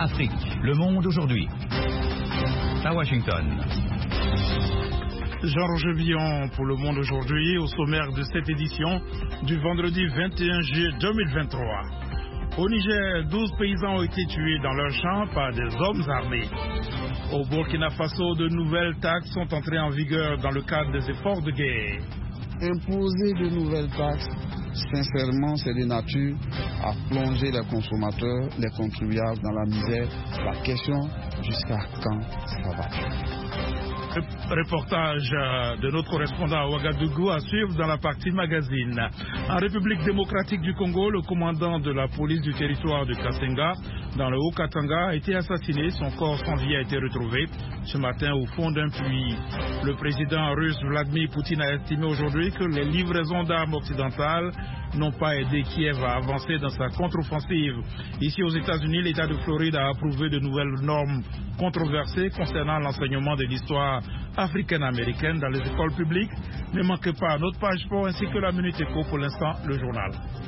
Afrique, le monde aujourd'hui. À Washington. Jean-Roger Villon pour Le Monde aujourd'hui, au sommaire de cette édition du vendredi 21 juillet 2023. Au Niger, 12 paysans ont été tués dans leurs champs par des hommes armés. Au Burkina Faso, de nouvelles taxes sont entrées en vigueur dans le cadre des efforts de guerre. Imposer de nouvelles taxes, sincèrement, c'est de nature à plonger les consommateurs, les contribuables dans la misère. La question, jusqu'à quand ça va? Reportage de notre correspondant à Ouagadougou à suivre dans la partie magazine. En République démocratique du Congo, le commandant de la police du territoire de Kasenga, dans le Haut-Katanga, a été assassiné. Son corps sans vie a été retrouvé ce matin au fond d'un puits. Le président russe Vladimir Poutine a estimé aujourd'hui que les livraisons d'armes occidentales n'ont pas aidé Kiev à avancer dans sa contre-offensive. Ici aux États-Unis, l'État de Floride a approuvé de nouvelles normes controversées concernant l'enseignement de l'histoire africaine-américaine dans les écoles publiques. Ne manquez pas notre page sport ainsi que la Minute Éco. Pour l'instant, le journal.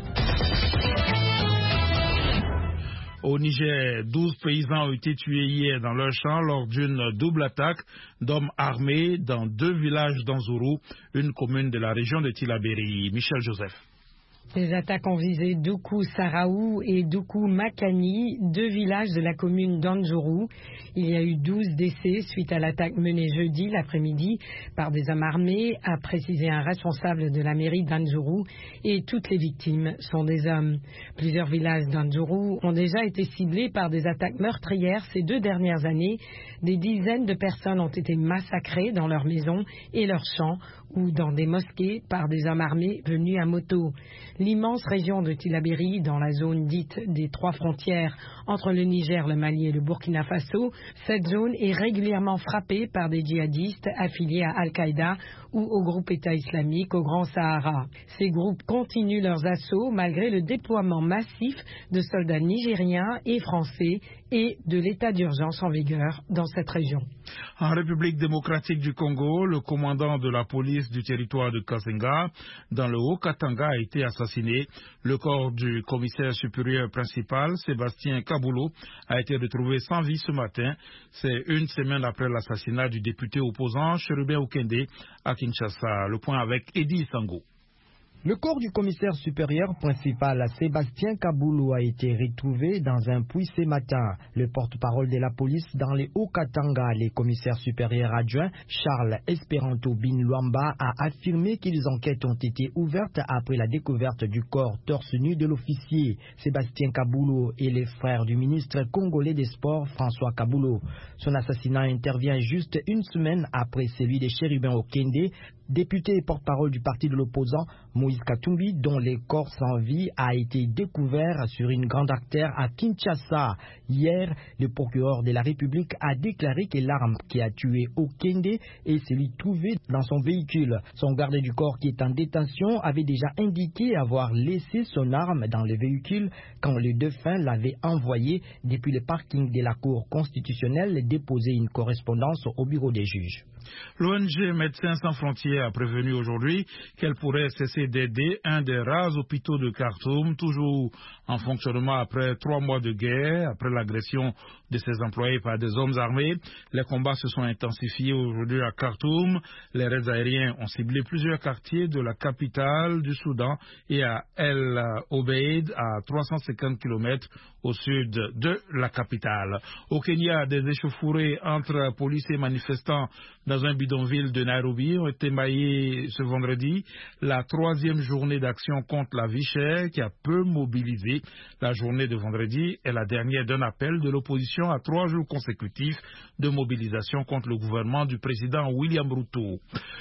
Au Niger, 12 paysans ont été tués hier dans leur champ lors d'une double attaque d'hommes armés dans 2 villages d'Anzourou, une commune de la région de Tillabéri. Michel Joseph. Les attaques ont visé Doukou-Saraou et Doukou-Makani, 2 villages de la commune d'Anzourou. Il y a eu 12 décès suite à l'attaque menée jeudi l'après-midi par des hommes armés, a précisé un responsable de la mairie d'Anzourou, et toutes les victimes sont des hommes. Plusieurs villages d'Anzourou ont déjà été ciblés par des attaques meurtrières ces 2 dernières années. Des dizaines de personnes ont été massacrées dans leurs maisons et leurs champs ou dans des mosquées par des hommes armés venus à moto. L'immense région de Tillabéri, dans la zone dite des 3 frontières entre le Niger, le Mali et le Burkina Faso, cette zone est régulièrement frappée par des djihadistes affiliés à Al-Qaïda ou au groupe État islamique au Grand Sahara. Ces groupes continuent leurs assauts malgré le déploiement massif de soldats nigériens et français et de l'état d'urgence en vigueur dans cette région. En République démocratique du Congo, le commandant de la police du territoire de Kasenga, dans le Haut-Katanga, a été assassiné. Le corps du commissaire supérieur principal, Sébastien Kaboulou, a été retrouvé sans vie ce matin. C'est une semaine après l'assassinat du député opposant Cherubin Okende à Kinshasa. Le point avec Eddie Sango. Le corps du commissaire supérieur principal Sébastien Kaboulou a été retrouvé dans un puits ce matin. Le porte-parole de la police dans les Hauts-Katanga, le commissaire supérieur adjoint Charles Esperanto Bin Luamba, a affirmé que les enquêtes ont été ouvertes après la découverte du corps torse nu de l'officier. Sébastien Kaboulou est le frère du ministre congolais des Sports François Kaboulou. Son assassinat intervient juste une semaine après celui de Cherubin Okende, député et porte-parole du parti de l'opposant Moïse Katumbi, dont le corps sans vie a été découvert sur une grande artère à Kinshasa. Hier, le procureur de la République a déclaré que l'arme qui a tué Okende est celui trouvé dans son véhicule. Son garde du corps qui est en détention avait déjà indiqué avoir laissé son arme dans le véhicule quand le défunt l'avait envoyé depuis le parking de la Cour constitutionnelle déposer une correspondance au bureau des juges. L'ONG Médecins sans frontières a prévenu aujourd'hui qu'elle pourrait cesser d'aider un des rares hôpitaux de Khartoum, toujours en fonctionnement après 3 mois de guerre, après l'agression de ses employés par des hommes armés. Les combats se sont intensifiés aujourd'hui à Khartoum. Les raids aériens ont ciblé plusieurs quartiers de la capitale du Soudan et à El Obeid, à 350 km au sud de la capitale. Au Kenya, des échauffourées entre police et manifestants dans un bidonville de Nairobi ont été maillées ce vendredi. La 3e journée d'action contre la vie chère qui a peu mobilisé. La journée de vendredi est la dernière d'un appel de l'opposition à 3 jours consécutifs de mobilisation contre le gouvernement du président William Ruto.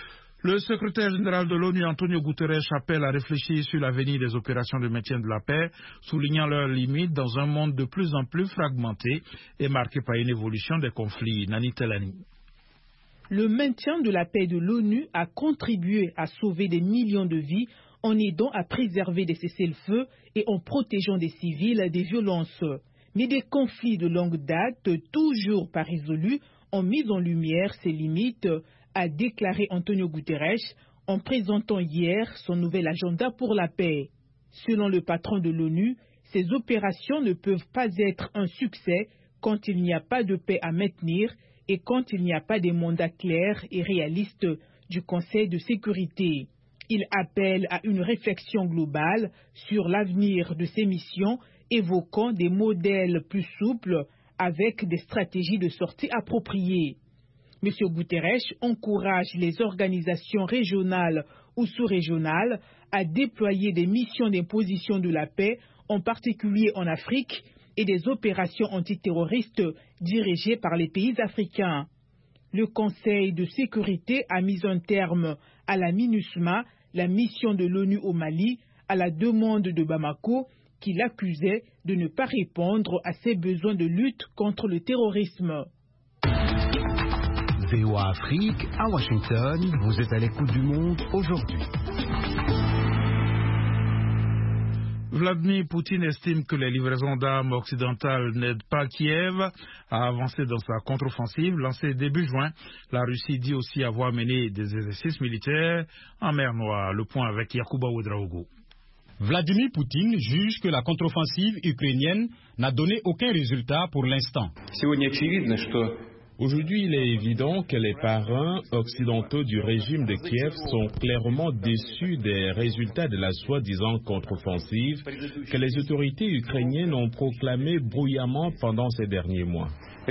Le secrétaire général de l'ONU, Antonio Guterres, appelle à réfléchir sur l'avenir des opérations de maintien de la paix, soulignant leurs limites dans un monde de plus en plus fragmenté et marqué par une évolution des conflits. Nani Telani. Le maintien de la paix de l'ONU a contribué à sauver des millions de vies en aidant à préserver des cessez-le-feu et en protégeant des civils des violences. Mais des conflits de longue date, toujours pas résolus, ont mis en lumière ces limites, a déclaré Antonio Guterres en présentant hier son nouvel agenda pour la paix. Selon le patron de l'ONU, ces opérations ne peuvent pas être un succès quand il n'y a pas de paix à maintenir et quand il n'y a pas de mandat clair et réaliste du Conseil de sécurité. Il appelle à une réflexion globale sur l'avenir de ces missions, évoquant des modèles plus souples avec des stratégies de sortie appropriées. M. Guterres encourage les organisations régionales ou sous-régionales à déployer des missions d'imposition de la paix, en particulier en Afrique, et des opérations antiterroristes dirigées par les pays africains. Le Conseil de sécurité a mis un terme à la MINUSMA, la mission de l'ONU au Mali, à la demande de Bamako, qui l'accusait de ne pas répondre à ses besoins de lutte contre le terrorisme. VOA Afrique, à Washington, vous êtes à l'écoute du monde aujourd'hui. Vladimir Poutine estime que les livraisons d'armes occidentales n'aident pas Kiev à avancer dans sa contre-offensive lancée début juin. La Russie dit aussi avoir mené des exercices militaires en mer Noire. Le point avec Yacouba Ouedraogo. Vladimir Poutine juge que la contre-offensive ukrainienne n'a donné aucun résultat pour l'instant. Aujourd'hui, il est évident que les parrains occidentaux du régime de Kiev sont clairement déçus des résultats de la soi-disant contre-offensive que les autorités ukrainiennes ont proclamée bruyamment pendant ces derniers mois.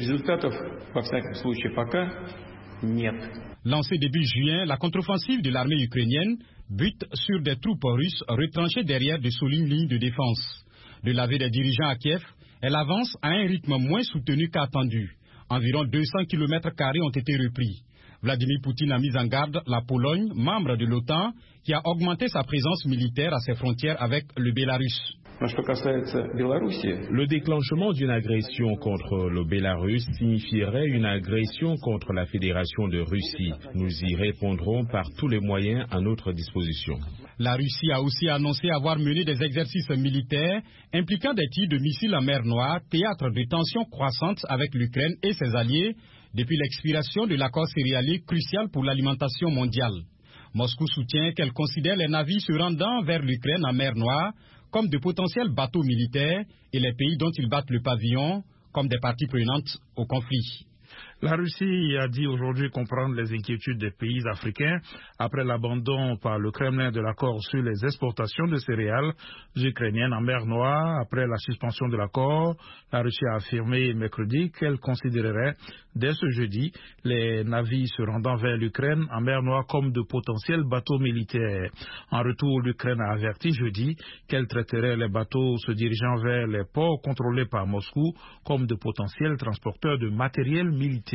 Lancée début juin, la contre-offensive de l'armée ukrainienne bute sur des troupes russes retranchées derrière de solides lignes de défense. De l'aveu des dirigeants à Kiev, elle avance à un rythme moins soutenu qu'attendu. Environ 200 km² ont été repris. Vladimir Poutine a mis en garde la Pologne, membre de l'OTAN, qui a augmenté sa présence militaire à ses frontières avec le Bélarus. Le déclenchement d'une agression contre le Bélarus signifierait une agression contre la Fédération de Russie. Nous y répondrons par tous les moyens à notre disposition. La Russie a aussi annoncé avoir mené des exercices militaires impliquant des tirs de missiles en mer Noire, théâtre de tensions croissantes avec l'Ukraine et ses alliés depuis l'expiration de l'accord céréalier crucial pour l'alimentation mondiale. Moscou soutient qu'elle considère les navires se rendant vers l'Ukraine en mer Noire comme de potentiels bateaux militaires et les pays dont ils battent le pavillon comme des parties prenantes au conflit. La Russie a dit aujourd'hui comprendre les inquiétudes des pays africains après l'abandon par le Kremlin de l'accord sur les exportations de céréales ukrainiennes en mer Noire. Après la suspension de l'accord, la Russie a affirmé mercredi qu'elle considérerait dès ce jeudi les navires se rendant vers l'Ukraine en mer Noire comme de potentiels bateaux militaires. En retour, l'Ukraine a averti jeudi qu'elle traiterait les bateaux se dirigeant vers les ports contrôlés par Moscou comme de potentiels transporteurs de matériel militaire.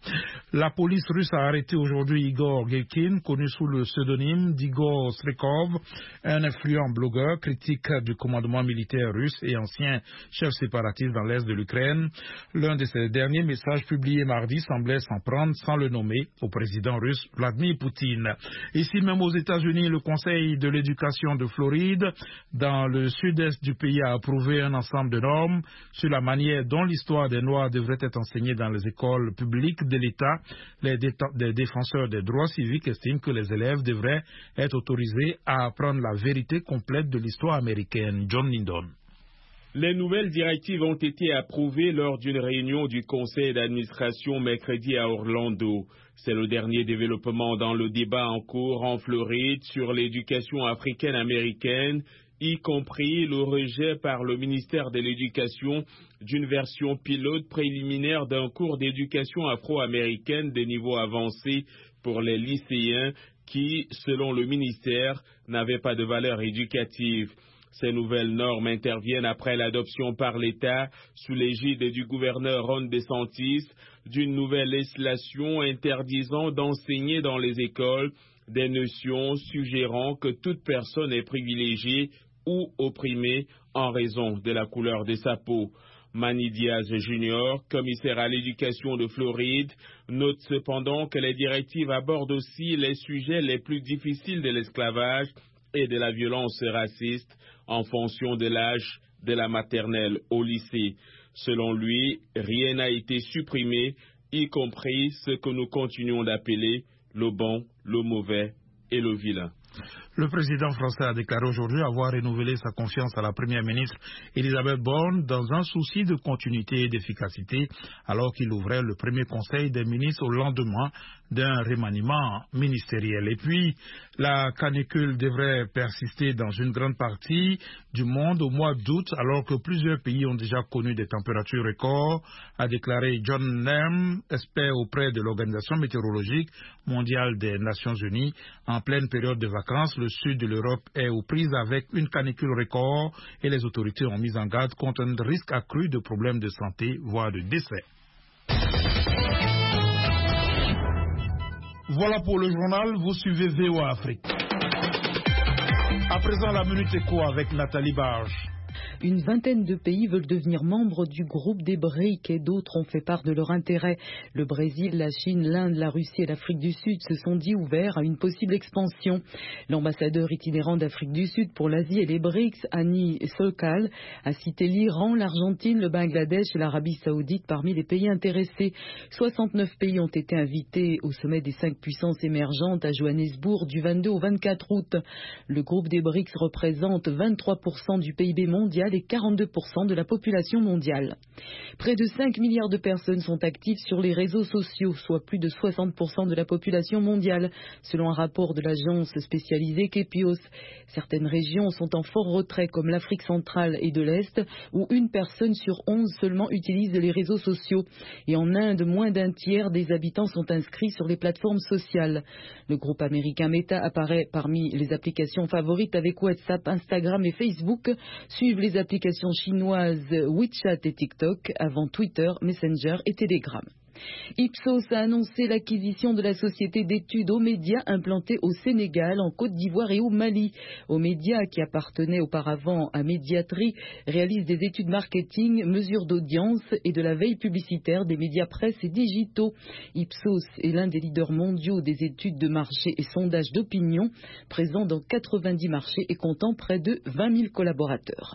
La police russe a arrêté aujourd'hui Igor Girkin, connu sous le pseudonyme d'Igor Strykov, un influent blogueur critique du commandement militaire russe et ancien chef séparatiste dans l'est de l'Ukraine. L'un de ses derniers messages publiés mardi semblait s'en prendre, sans le nommer, au président russe Vladimir Poutine. Ici même aux États-Unis, le Conseil de l'éducation de Floride, dans le sud-est du pays, a approuvé un ensemble de normes sur la manière dont l'histoire des Noirs devrait être enseignée dans les écoles publiques de l'État. Les défenseurs des droits civiques estiment que les élèves devraient être autorisés à apprendre la vérité complète de l'histoire américaine. John Lindon. Les nouvelles directives ont été approuvées lors d'une réunion du conseil d'administration mercredi à Orlando. C'est le dernier développement dans le débat en cours en Floride sur l'éducation africaine-américaine, y compris le rejet par le ministère de l'Éducation d'une version pilote préliminaire d'un cours d'éducation afro-américaine de niveau avancé pour les lycéens qui, selon le ministère, n'avaient pas de valeur éducative. Ces nouvelles normes interviennent après l'adoption par l'État, sous l'égide du gouverneur Ron DeSantis, d'une nouvelle législation interdisant d'enseigner dans les écoles des notions suggérant que toute personne est privilégiée ou opprimée en raison de la couleur de sa peau. Manny Diaz Jr., commissaire à l'éducation de Floride, note cependant que les directives abordent aussi les sujets les plus difficiles de l'esclavage et de la violence raciste en fonction de l'âge de la maternelle au lycée. Selon lui, rien n'a été supprimé, y compris ce que nous continuons d'appeler le bon, le mauvais et le vilain. Le président français a déclaré aujourd'hui avoir renouvelé sa confiance à la première ministre Elisabeth Borne dans un souci de continuité et d'efficacité alors qu'il ouvrait le premier conseil des ministres au lendemain d'un remaniement ministériel. Et puis, la canicule devrait persister dans une grande partie du monde au mois d'août alors que plusieurs pays ont déjà connu des températures records, a déclaré John Nerm, expert auprès de l'Organisation météorologique mondiale des Nations Unies. En pleine période de vacances, le sud de l'Europe est aux prises avec une canicule record et les autorités ont mis en garde contre un risque accru de problèmes de santé, voire de décès. Voilà pour le journal, vous suivez VOA Afrique. À présent, la Minute Éco avec Nathalie Barge. Une vingtaine de pays veulent devenir membres du groupe des BRICS et d'autres ont fait part de leur intérêt. Le Brésil, la Chine, l'Inde, la Russie et l'Afrique du Sud se sont dit ouverts à une possible expansion. L'ambassadeur itinérant d'Afrique du Sud pour l'Asie et les BRICS, Annie Sokal, a cité l'Iran, l'Argentine, le Bangladesh et l'Arabie Saoudite parmi les pays intéressés. 69 pays ont été invités au sommet des 5 puissances émergentes à Johannesburg du 22 au 24 août. Le groupe des BRICS représente 23% du PIB mondial et 42% de la population mondiale. Près de 5 milliards de personnes sont actives sur les réseaux sociaux, soit plus de 60% de la population mondiale, selon un rapport de l'agence spécialisée Kepios. Certaines régions sont en fort retrait, comme l'Afrique centrale et de l'Est, où une personne sur 11 seulement utilise les réseaux sociaux. Et en Inde, moins d'un tiers des habitants sont inscrits sur les plateformes sociales. Le groupe américain Meta apparaît parmi les applications favorites avec WhatsApp, Instagram et Facebook, suivent les applications chinoises WeChat et TikTok avant Twitter, Messenger et Telegram. Ipsos a annoncé l'acquisition de la société d'études Omédia implantée au Sénégal, en Côte d'Ivoire et au Mali. Omédia, qui appartenait auparavant à Mediatri, réalise des études marketing, mesures d'audience et de la veille publicitaire des médias presse et digitaux. Ipsos est l'un des leaders mondiaux des études de marché et sondages d'opinion, présent dans 90 marchés et comptant près de 20 000 collaborateurs.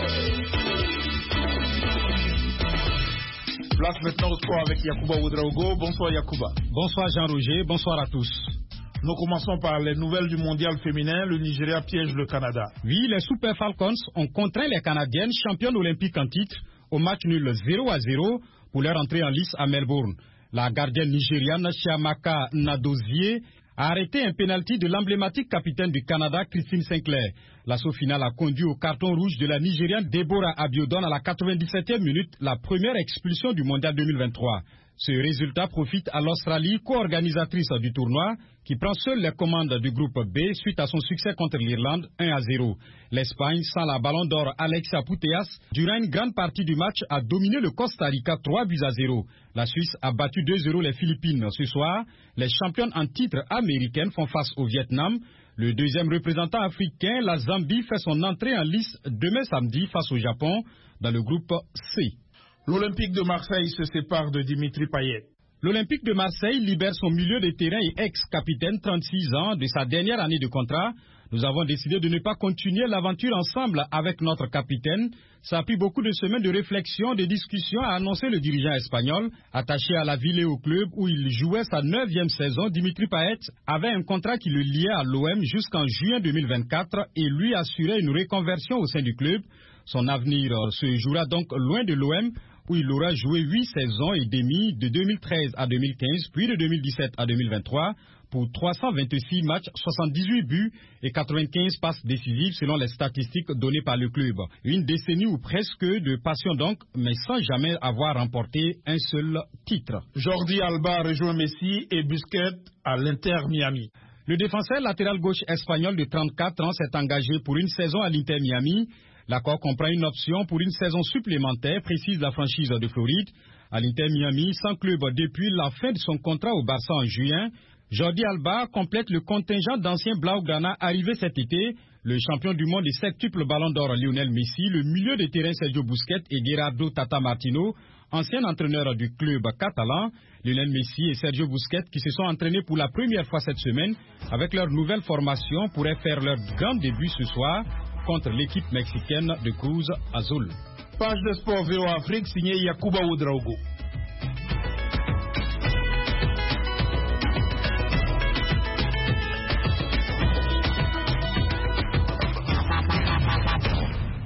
Place maintenant au sport avec Yacouba Ouedraogo. Bonsoir Yacouba. Bonsoir Jean-Roger, bonsoir à tous. Nous commençons par les nouvelles du mondial féminin. Le Nigeria piège le Canada. Oui, les Super Falcons ont contraint les Canadiennes, championnes olympiques en titre, au match nul 0-0 pour leur entrée en lice à Melbourne. La gardienne nigériane Chiamaka Nadozie a arrêté un pénalty de l'emblématique capitaine du Canada, Christine Sinclair. L'assaut final a conduit au carton rouge de la Nigériane Deborah Abiodun à la 97e minute, la première expulsion du mondial 2023. Ce résultat profite à l'Australie, co-organisatrice du tournoi, qui prend seule les commandes du groupe B suite à son succès contre l'Irlande 1-0. L'Espagne, sans la ballon d'or Alexia Putellas, durant une grande partie du match, a dominé le Costa Rica 3-0. La Suisse a battu 2-0 les Philippines. Ce soir, les championnes en titre américaines font face au Vietnam. Le deuxième représentant africain, la Zambie, fait son entrée en lice demain samedi face au Japon dans le groupe C. L'Olympique de Marseille se sépare de Dimitri Payet. L'Olympique de Marseille libère son milieu de terrain et ex-capitaine, 36 ans, de sa dernière année de contrat. Nous avons décidé de ne pas continuer l'aventure ensemble avec notre capitaine. Ça a pris beaucoup de semaines de réflexion, de discussions, a annoncé le dirigeant espagnol. Attaché à la ville et au club où il jouait sa 9e saison, Dimitri Payet avait un contrat qui le liait à l'OM jusqu'en juin 2024 et lui assurait une reconversion au sein du club. Son avenir se jouera donc loin de l'OM, où il aura joué 8 saisons et demie de 2013 à 2015, puis de 2017 à 2023, pour 326 matchs, 78 buts et 95 passes décisives selon les statistiques données par le club. Une décennie ou presque de passion donc, mais sans jamais avoir remporté un seul titre. Jordi Alba rejoint Messi et Busquets à l'Inter Miami. Le défenseur latéral gauche espagnol de 34 ans s'est engagé pour une saison à l'Inter Miami. L'accord comprend une option pour une saison supplémentaire, précise la franchise de Floride. À l'Inter Miami, sans club depuis la fin de son contrat au Barça en juin, Jordi Alba complète le contingent d'anciens Blaugrana arrivés cet été. Le champion du monde et septuple ballon d'or Lionel Messi, le milieu de terrain Sergio Busquets et Gerardo Tata Martino, ancien entraîneur du club catalan. Lionel Messi et Sergio Busquets, qui se sont entraînés pour la première fois cette semaine avec leur nouvelle formation, pourraient faire leur grand début ce soir contre l'équipe mexicaine de Cruz Azul. Page de sport VOA Afrique signée Yacouba Ouedraogo.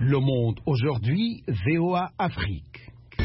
Le Monde aujourd'hui, VOA Afrique.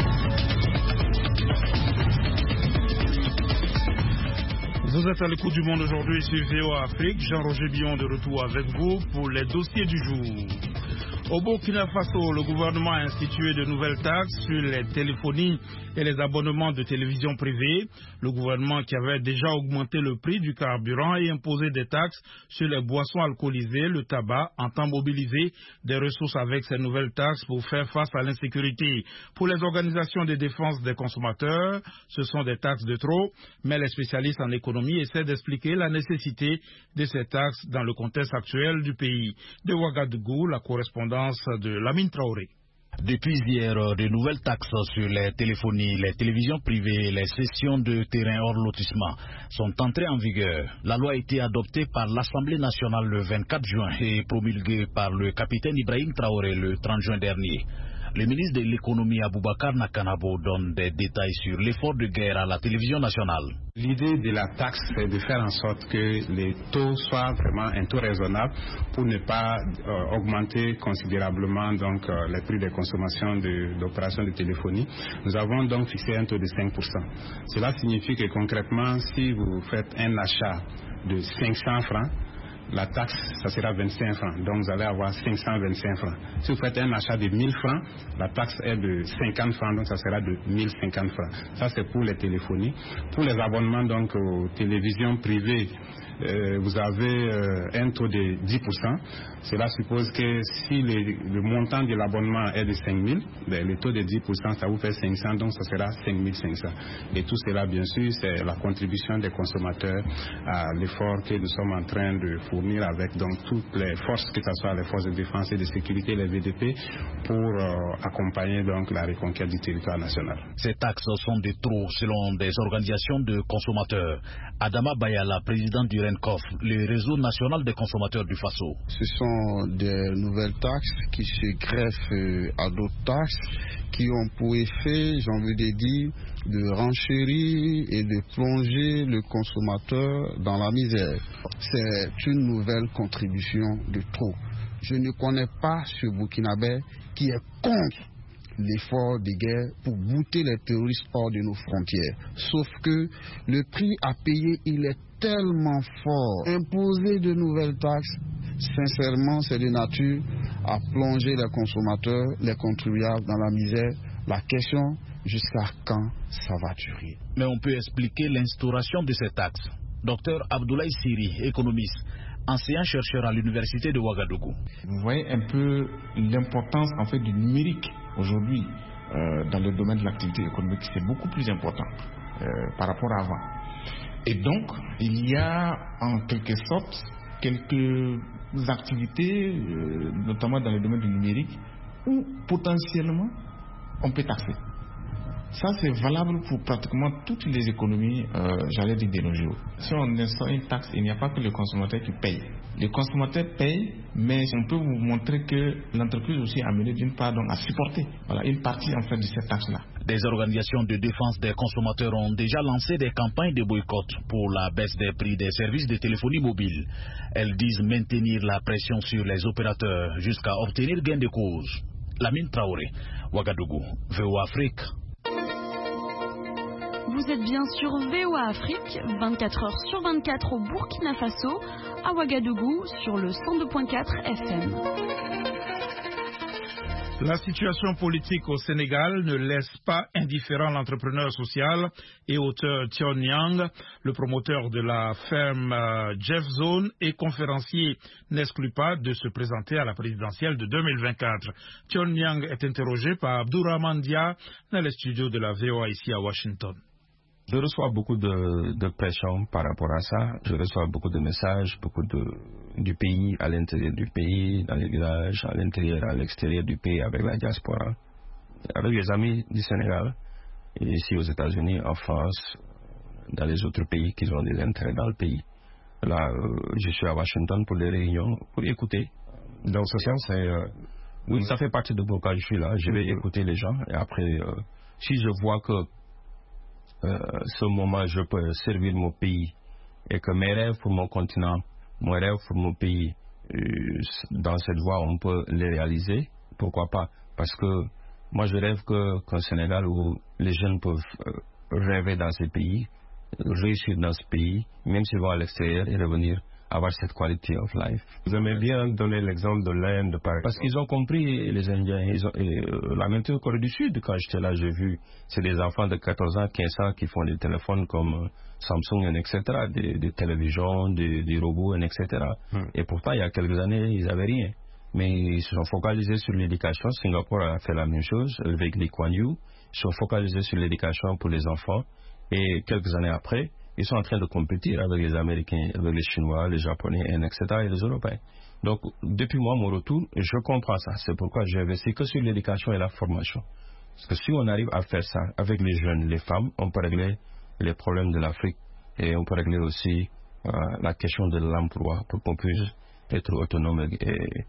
Vous êtes à l'écoute du Monde aujourd'hui sur VOA Afrique. Jean-Roger Billon de retour avec vous pour les dossiers du jour. Au Burkina Faso, le gouvernement a institué de nouvelles taxes sur les téléphonies et les abonnements de télévision privée. Le gouvernement qui avait déjà augmenté le prix du carburant et imposé des taxes sur les boissons alcoolisées, le tabac, entend mobiliser des ressources avec ces nouvelles taxes pour faire face à l'insécurité. Pour les organisations de défense des consommateurs, ce sont des taxes de trop, mais les spécialistes en économie essaient d'expliquer la nécessité de ces taxes dans le contexte actuel du pays. De Ouagadougou, la correspondance de Lamine Traoré. Depuis hier, de nouvelles taxes sur les téléphonies, les télévisions privées et les cessions de terrains hors lotissement sont entrées en vigueur. La loi a été adoptée par l'Assemblée nationale le 24 juin et promulguée par le capitaine Ibrahim Traoré le 30 juin dernier. Le ministre de l'économie Aboubacar Nakanabo donne des détails sur l'effort de guerre à la télévision nationale. L'idée de la taxe, c'est de faire en sorte que les taux soient vraiment un taux raisonnable pour ne pas augmenter considérablement donc, les prix de consommation d'opérations de téléphonie. Nous avons donc fixé un taux de 5%. Cela signifie que concrètement, si vous faites un achat de 500 francs, la taxe, ça sera 25 francs. Donc, vous allez avoir 525 francs. Si vous faites un achat de 1000 francs, la taxe est de 50 francs, donc ça sera de 1050 francs. Ça, c'est pour les téléphonies. Pour les abonnements, donc, aux télévisions privées, vous avez un taux de 10%. Cela suppose que si le montant de l'abonnement est de 5 000, le taux de 10%, ça vous fait 500, donc ça sera 5 500. Et tout cela, bien sûr, c'est la contribution des consommateurs à l'effort que nous sommes en train de fournir avec donc, toutes les forces, que ce soit les forces de défense et de sécurité, les VDP, pour accompagner donc, la reconquête du territoire national. Ces taxes sont de trop selon des organisations de consommateurs. Adama Bayala, président du RENCOF, le réseau national des consommateurs du Faso. Ce sont des nouvelles taxes qui se greffent à d'autres taxes qui ont pour effet, j'ai envie de dire, de renchérir et de plonger le consommateur dans la misère. C'est une nouvelle contribution de trop. Je ne connais pas ce Burkinabé qui est contre l'effort de guerre pour bouter les terroristes hors de nos frontières. Sauf que le prix à payer, il est tellement fort. Imposer de nouvelles taxes, sincèrement, c'est de nature à plonger les consommateurs, les contribuables dans la misère. La question, jusqu'à quand ça va durer? Mais on peut expliquer l'instauration de ces taxes. Docteur Abdoulaye Siri, économiste, enseignant-chercheur à l'université de Ouagadougou. Vous voyez un peu l'importance en fait du numérique aujourd'hui dans le domaine de l'activité économique. C'est beaucoup plus important par rapport à avant. Et donc, il y a en quelque sorte quelques activités, notamment dans le domaine du numérique, où potentiellement on peut taxer. Ça, c'est valable pour pratiquement toutes les économies, j'allais dire, de nos jours. Si on instaure une taxe, il n'y a pas que le consommateur qui paye. Le consommateur paye, mais on peut vous montrer que l'entreprise aussi est amenée d'une part donc, à supporter une partie en fait de cette taxe-là. Des organisations de défense des consommateurs ont déjà lancé des campagnes de boycott pour la baisse des prix des services de téléphonie mobile. Elles disent maintenir la pression sur les opérateurs jusqu'à obtenir gain de cause. Lamine Traoré, Ouagadougou, VOA Afrique. Vous êtes bien sur VOA Afrique, 24 heures sur 24 au Burkina Faso, à Ouagadougou, sur le 102.4 FM. La situation politique au Sénégal ne laisse pas indifférent l'entrepreneur social et auteur Thion Niang. Le promoteur de la ferme Jeff Zone et conférencier n'exclut pas de se présenter à la présidentielle de 2024. Thion Niang est interrogé par Abdourahmane Dia dans les studios de la VOA ici à Washington. Je reçois beaucoup de pression par rapport à ça. Je reçois beaucoup de messages, du pays, à l'intérieur du pays, dans les villages, à l'intérieur, à l'extérieur du pays, avec la diaspora, avec les amis du Sénégal, et ici aux États-Unis, en France, dans les autres pays qui ont des intérêts dans le pays. Là, je suis à Washington pour des réunions, pour écouter. Donc, ce sens, oui, ça fait partie de pourquoi je suis là. Je vais écouter les gens, et après, si je vois que ce moment, je peux servir mon pays et que mes rêves pour mon continent, mes rêves pour mon pays, dans cette voie, on peut les réaliser. pourquoi pas? Parce que moi, je rêve qu'un Sénégal où les jeunes peuvent rêver dans ces pays, réussir dans ce pays, même s'ils vont à l'extérieur et revenir avoir cette quality of life. Vous aimez bien donner l'exemple de l'Inde, par exemple. Parce qu'ils ont compris, les Indiens, la même chose Corée du Sud, quand j'étais là, j'ai vu, c'est des enfants de 14 ans, 15 ans qui font des téléphones comme Samsung, etc., des télévisions, des robots, etc. Et pourtant, il y a quelques années, ils n'avaient rien. Mais ils se sont focalisés sur l'éducation. Singapour a fait la même chose avec Lee Kuan Yew. Ils se sont focalisés sur l'éducation pour les enfants. Et quelques années après, ils sont en train de compétir avec les Américains, avec les Chinois, les Japonais, etc. et les Européens. Donc, depuis moi, mon retour, je comprends ça. C'est pourquoi j'ai investi que sur l'éducation et la formation. Parce que si on arrive à faire ça avec les jeunes, les femmes, on peut régler les problèmes de l'Afrique et on peut régler aussi la question de l'emploi pour qu'on puisse être autonome et,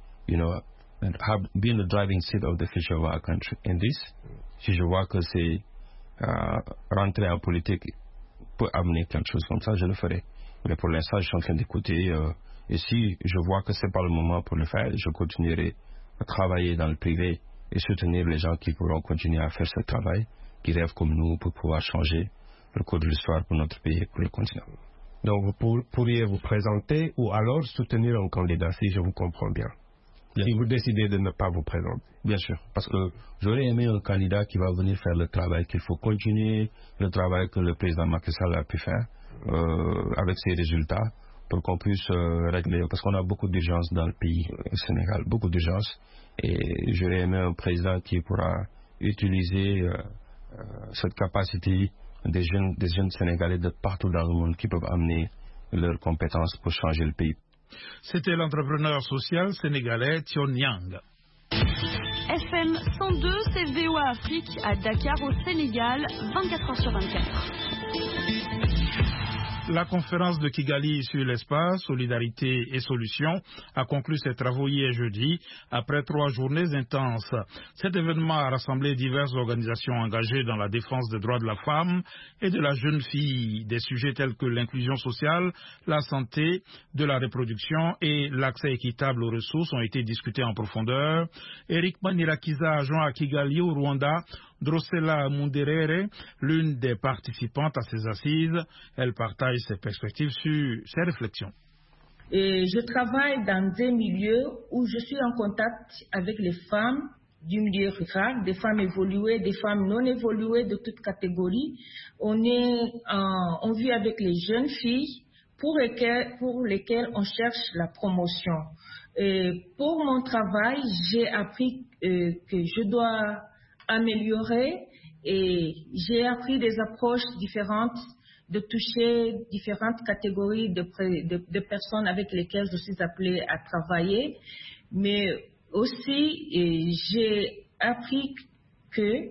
being the driving seat of the future of our country. And this, si je vois que c'est rentrer en politique peut amener quelque chose comme ça, je le ferai. Mais pour l'instant, je suis en train d'écouter. Et si je vois que ce n'est pas le moment pour le faire, je continuerai à travailler dans le privé et soutenir les gens qui pourront continuer à faire ce travail, qui rêvent comme nous pour pouvoir changer le cours de l'histoire pour notre pays et pour le continent. Donc, vous pourriez vous présenter ou alors soutenir un candidat, si je vous comprends bien. Si vous décidez de ne pas vous présenter. Bien sûr, parce que j'aurais aimé un candidat qui va venir faire le travail qu'il faut continuer, le travail que le président Macky Sall a pu faire avec ses résultats pour qu'on puisse régler, parce qu'on a beaucoup d'urgences dans le pays, au Sénégal, beaucoup d'urgences, et j'aurais aimé un président qui pourra utiliser cette capacité des jeunes Sénégalais de partout dans le monde qui peuvent amener leurs compétences pour changer le pays. C'était l'entrepreneur social sénégalais Tion Yang. FM 102, c'est VOA Afrique à Dakar au Sénégal, 24h/24. La conférence de Kigali sur l'espace, solidarité et solutions a conclu ses travaux hier jeudi après 3 journées intenses. Cet événement a rassemblé diverses organisations engagées dans la défense des droits de la femme et de la jeune fille. Des sujets tels que l'inclusion sociale, la santé, de la reproduction et l'accès équitable aux ressources ont été discutés en profondeur. Eric Manirakiza, agent à Kigali au Rwanda, Drosela Munderere, l'une des participantes à ces assises, elle partage ses perspectives sur ses réflexions. Et je travaille dans un milieu où je suis en contact avec les femmes du milieu rural, des femmes évoluées, des femmes non évoluées de toutes catégories. On vit avec les jeunes filles pour lesquelles on cherche la promotion. Et pour mon travail, j'ai appris que je dois améliorer et j'ai appris des approches différentes de toucher différentes catégories de personnes avec lesquelles je suis appelée à travailler, mais aussi j'ai appris que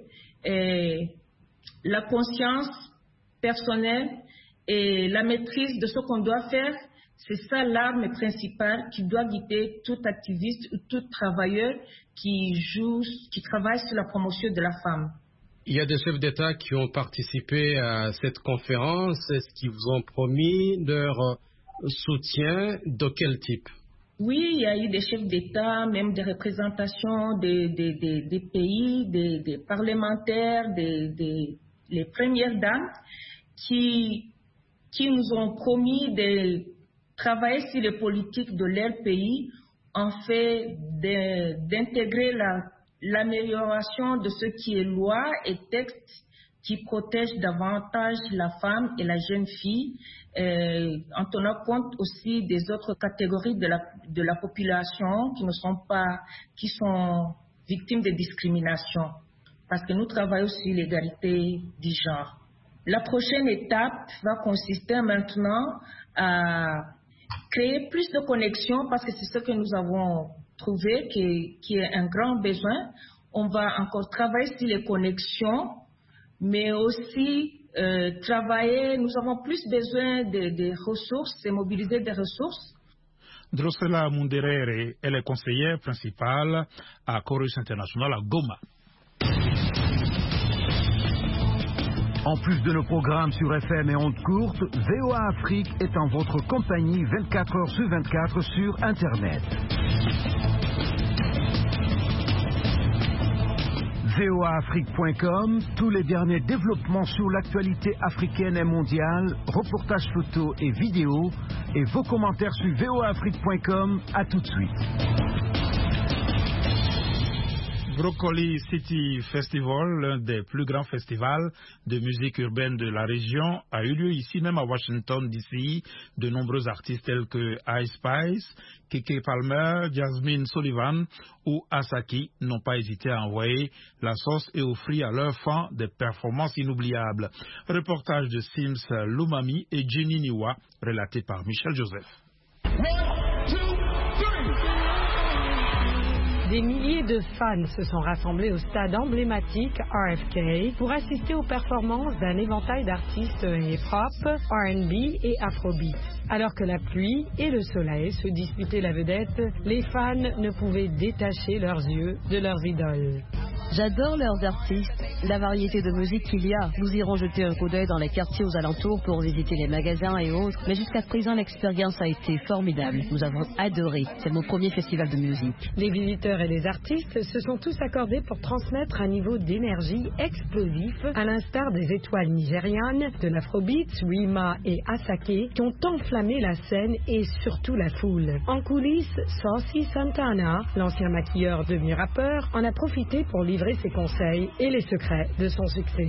la conscience personnelle et la maîtrise de ce qu'on doit faire, c'est ça l'arme principale qui doit guider tout activiste ou tout travailleur qui travaille sur la promotion de la femme. Il y a des chefs d'État qui ont participé à cette conférence. Est-ce qu'ils vous ont promis leur soutien? De quel type? Oui, il y a eu des chefs d'État, même des représentations des pays, des parlementaires, les premières dames qui nous ont promis de travailler sur les politiques de leur pays en fait d'intégrer l'amélioration de ce qui est loi et texte qui protègent davantage la femme et la jeune fille, en tenant compte aussi des autres catégories de la population qui sont victimes de discrimination, parce que nous travaillons sur l'égalité du genre. La prochaine étape va consister maintenant à créer plus de connexions, parce que c'est ce que nous avons trouvé qui est un grand besoin. On va encore travailler sur les connexions, mais aussi travailler, nous avons plus besoin de ressources et mobiliser des ressources. Drosela Munderere, elle est conseillère principale à Chorus International à Goma. En plus de nos programmes sur FM et ondes courtes, VOA Afrique est en votre compagnie 24h sur 24 sur Internet. voaafrique.com, tous les derniers développements sur l'actualité africaine et mondiale, reportages photos et vidéos, et vos commentaires sur voaafrique.com. À tout de suite. Broccoli City Festival, l'un des plus grands festivals de musique urbaine de la région, a eu lieu ici même à Washington DC. De nombreux artistes tels que Ice Spice, Keke Palmer, Jasmine Sullivan ou Asake n'ont pas hésité à envoyer la sauce et offrir à leurs fans des performances inoubliables. Reportage de Sims Lumami et Jenny Niwa, relaté par Michel Joseph. Des milliers de fans se sont rassemblés au stade emblématique RFK pour assister aux performances d'un éventail d'artistes hip-hop, R&B et afrobeat. Alors que la pluie et le soleil se disputaient la vedette, les fans ne pouvaient détacher leurs yeux de leurs idoles. J'adore leurs artistes, la variété de musique qu'il y a. Nous irons jeter un coup d'œil dans les quartiers aux alentours pour visiter les magasins et autres. Mais jusqu'à présent, l'expérience a été formidable. Nous avons adoré. C'est mon premier festival de musique. Les visiteurs et les artistes se sont tous accordés pour transmettre un niveau d'énergie explosif, à l'instar des étoiles nigérianes, de l'afrobeat, Rima et Asake, qui ont enflammé la scène et surtout la foule. En coulisses, Saucy Santana, l'ancien maquilleur devenu rappeur, en a profité pour livrer ses conseils et les secrets de son succès.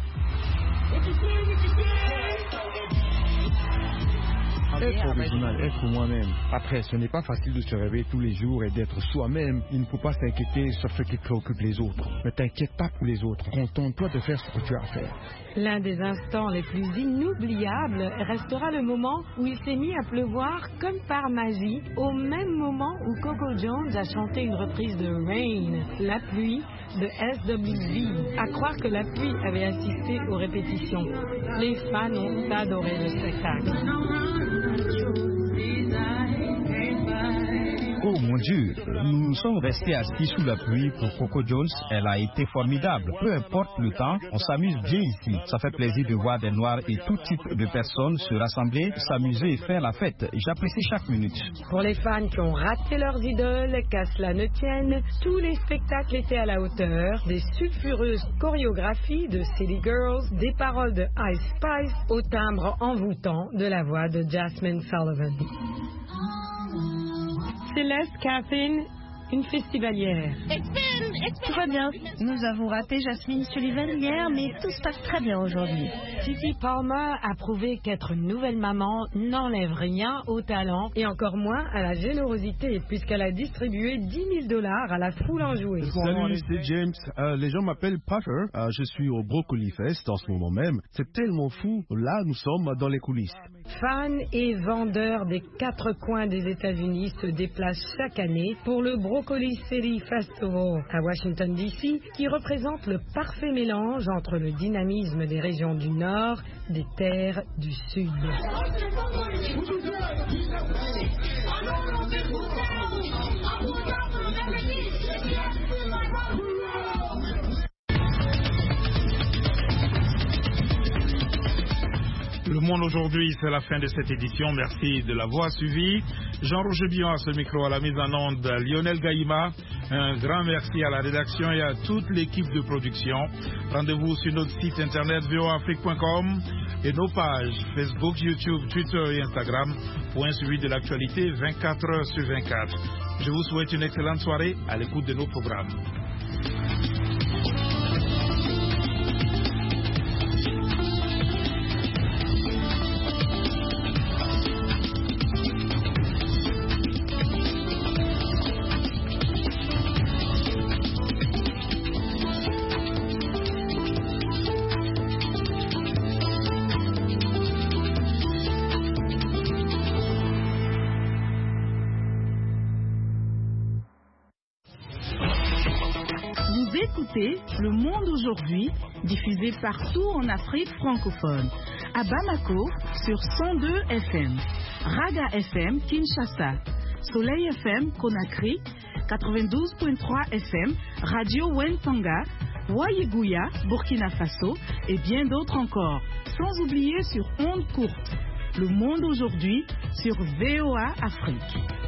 Être original, être moi-même. Après, ce n'est pas facile de se réveiller tous les jours et d'être soi-même. Il ne faut pas s'inquiéter sur ce qui préoccupe les autres. Ne t'inquiète pas pour les autres. Contente-toi de faire ce que tu as à faire. L'un des instants les plus inoubliables restera le moment où il s'est mis à pleuvoir comme par magie, au même moment où Coco Jones a chanté une reprise de Rain, la pluie de SWV. À croire que la pluie avait assisté aux répétitions. Les fans ont adoré le spectacle. Oh mon Dieu, nous sommes restés assis sous la pluie pour Coco Jones. Elle a été formidable. Peu importe le temps, on s'amuse bien ici. Ça fait plaisir de voir des Noirs et tout type de personnes se rassembler, s'amuser et faire la fête. J'apprécie chaque minute. Pour les fans qui ont raté leurs idoles, qu'à cela ne tienne, tous les spectacles étaient à la hauteur. Des sulfureuses chorégraphies de City Girls, des paroles de Ice Spice, au timbre envoûtant de la voix de Jasmine Sullivan. Céleste Catherine, une festivalière. Tout va bien. Nous avons raté Jasmine Sullivan hier, mais tout se passe très bien aujourd'hui. Keke Palmer a prouvé qu'être une nouvelle maman n'enlève rien au talent et encore moins à la générosité, puisqu'elle a distribué $10,000 à la foule enjouée. Salut, c'est James. Les gens m'appellent Potter. Je suis au Broccoli Fest en ce moment même. C'est tellement fou. Là, nous sommes dans les coulisses. Fans et vendeurs des 4 coins des États-Unis se déplacent chaque année pour le Broccoli City Festival à Washington DC, qui représente le parfait mélange entre le dynamisme des régions du Nord, des terres du Sud. Le Monde aujourd'hui, c'est la fin de cette édition. Merci de l'avoir suivi. Jean-Roger Bion à ce micro, à la mise en onde, Lionel Gaïma. Un grand merci à la rédaction et à toute l'équipe de production. Rendez-vous sur notre site internet voaafrique.com et nos pages Facebook, YouTube, Twitter et Instagram pour un suivi de l'actualité 24 heures sur 24. Je vous souhaite une excellente soirée à l'écoute de nos programmes. Le Monde aujourd'hui, diffusé partout en Afrique francophone. À Bamako, sur 102 FM. Raga FM, Kinshasa. Soleil FM, Conakry. 92.3 FM. Radio Wentanga. Wayeguya, Burkina Faso. Et bien d'autres encore. Sans oublier sur ondes courtes. Le Monde aujourd'hui, sur VOA Afrique.